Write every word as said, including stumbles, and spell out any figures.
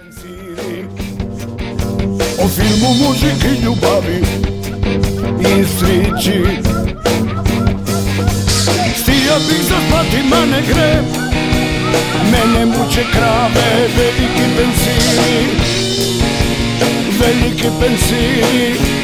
O filmu Mužik i ljubavi i srići. Stija bih zaspati, ma ne gre, mene muče krave, veliki benzini, veliki benzini.